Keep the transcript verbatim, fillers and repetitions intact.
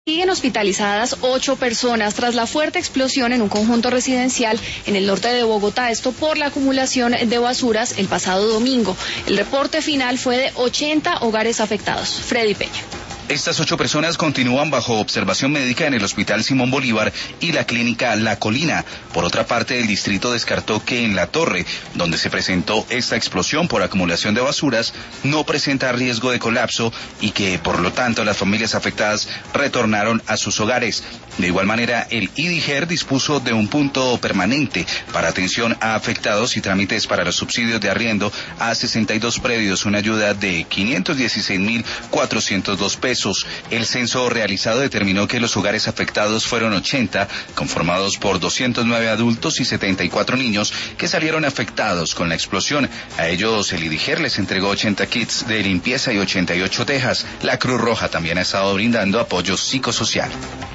Siguen hospitalizadas ocho personas tras la fuerte explosión en un conjunto residencial en el norte de Bogotá, esto por la acumulación de basuras el pasado domingo. El reporte final fue de ochenta hogares afectados. Freddy Peña. Estas ocho personas continúan bajo observación médica en el Hospital Simón Bolívar y la Clínica La Colina. Por otra parte, el distrito descartó que en La Torre, donde se presentó esta explosión por acumulación de basuras, no presenta riesgo de colapso y que, por lo tanto, las familias afectadas retornaron a sus hogares. De igual manera, el IDIGER dispuso de un punto permanente para atención a afectados y trámites para los subsidios de arriendo a sesenta y dos predios, una ayuda de quinientos dieciséis mil cuatrocientos dos pesos. El censo realizado determinó que los hogares afectados fueron ochenta, conformados por doscientos nueve adultos y setenta y cuatro niños que salieron afectados con la explosión. A ellos el IDIGER les entregó ochenta kits de limpieza y ochenta y ocho tejas. La Cruz Roja también ha estado brindando apoyo psicosocial.